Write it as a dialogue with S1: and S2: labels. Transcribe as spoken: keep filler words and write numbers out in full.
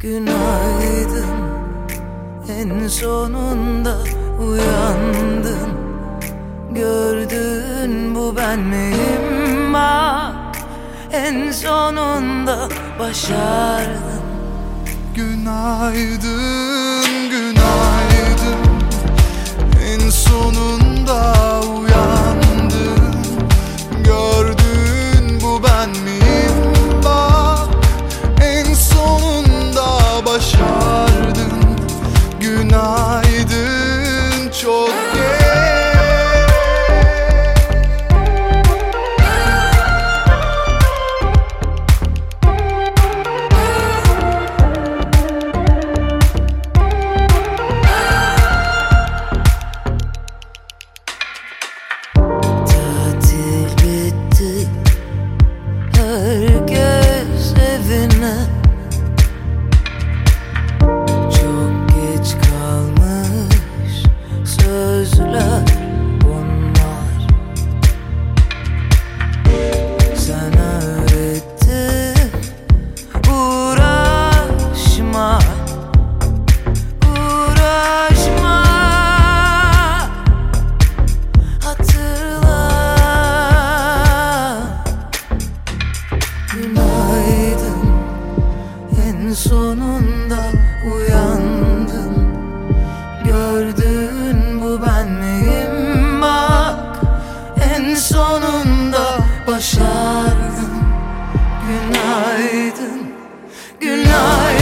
S1: Günaydın, en sonunda uyandın. Gördün bu ben miyim bak, en sonunda başardın.
S2: Günaydın, günaydın, en sonunda uyandın. Gördün bu ben miyim bak, en sonunda başardın. Günaydın, çok geç.
S1: Herkes evine, çok geç kalmış sözler bunlar. Sen öğrettin, uğraşma, uğraşma. Hatırla. Günaydın, en sonunda uyandın. Gördün bu ben miyim bak, en sonunda başardın. Günaydın, günaydın.